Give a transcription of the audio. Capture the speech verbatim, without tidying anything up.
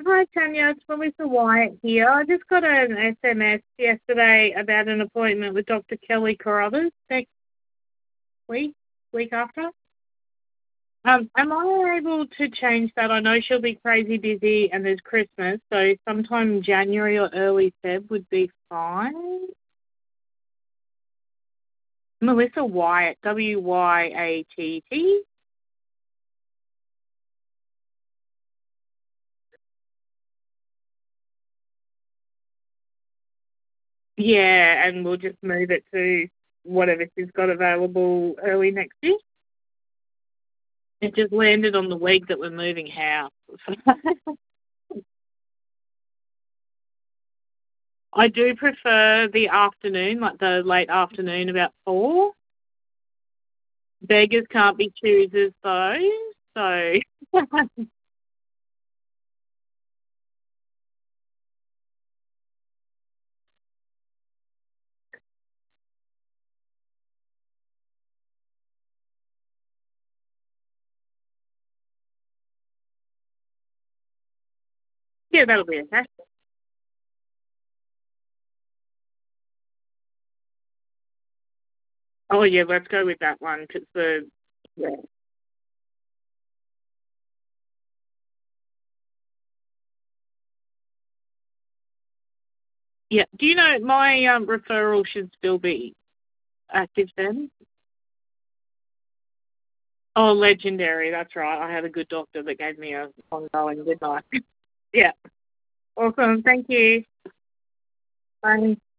Hi, Tanya. It's Melissa Wyatt here. I just got an S M S yesterday about an appointment with Doctor Kelly Carruthers next week, week after. Um, am I able to change that? I know she'll be crazy busy and there's Christmas, so sometime January or early Feb would be fine. Melissa Wyatt, W Y A T T. Yeah, and we'll just move it to whatever she's got available early next year. It just landed on the week that we're moving house. I do prefer the afternoon, like the late afternoon, about four. Beggars can't be choosers, though. So, yeah, that'll be okay. Oh, yeah, let's go with that one because the, yeah. Yeah. Do you know my um, referral should still be active then? Oh, legendary. That's right. I had a good doctor that gave me a ongoing, didn't I? Yeah. Awesome. Thank you. Bye.